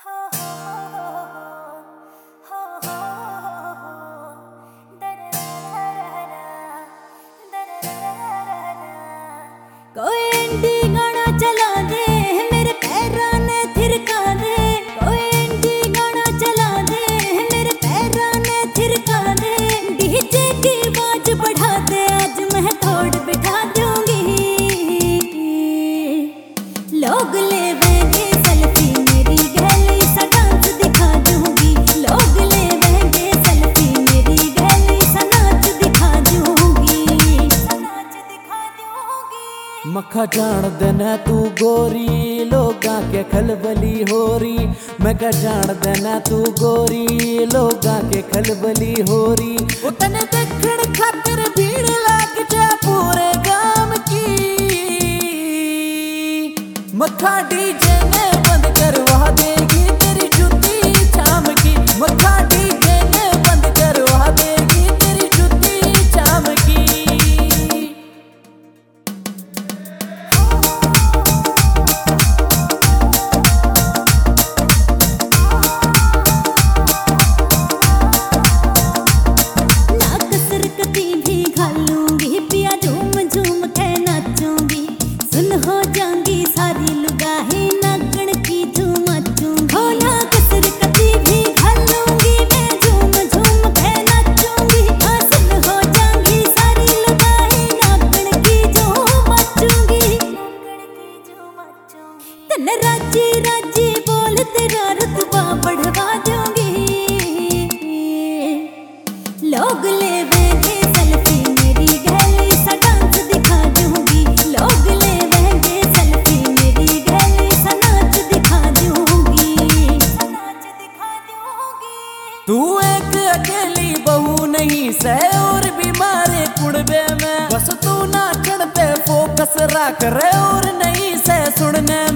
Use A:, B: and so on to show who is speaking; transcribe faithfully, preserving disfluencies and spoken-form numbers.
A: कोई इंडी गाना चला दे मेरे पैरां ने थिरका दे, कोई इंडी गाना चला दे मेरे पैरां ने थिरका दे। डीजे की आवाज बढ़ा दे आज मैं थोड़ बिठा दूंगी। लोग लेवेंगे सेल्फी मेरी गैली सा डांस दिखा दूंगी। लोग लेवेंगे सेल्फी मेरी गैली सा नाच दिखा दूंगी, नाच दिखा दूंगी।
B: मखा जान देना तू गोरी लोगा के खलबली होरी, मैं क्या जान देना तू गोरी लोगा के खलबली होरी। उतने देखण खातिर भीड़ लाग जा पूरे गांव की। मखा डीजे ने बंद करवा देगी तेरी जुती शाम की। मखा डीजे ने बंद करवा देगी तेरी जुती शाम की।
A: हो जाऊंगी सारी लुगाही नागण की झूम नाचूंगी। हो ना कसर कभी भी घालूंगी मैं झूम झूम के नाचूंगी। हासिल हो जाऊंगी सारी लुगाही नागण की झूम नाचूंगी, नागण की झूम नाचूंगी। तन राजी राजी बोल तेरा रुतबा बढ़वा दूंगी। लोग लेवेंगे सेल्फी मेरी गैली सा डांस दिखा दूंगी। लोग लेवेंगे सेल्फी मेरी गैली सा नाच दिखा दूंगी, नाच दिखा दूंगी।
B: तू एक अकेली बहू नहीं से और भी मारे कुड़बे में, बस तू नाचण पे फोकस रख रे और नहीं से सुनने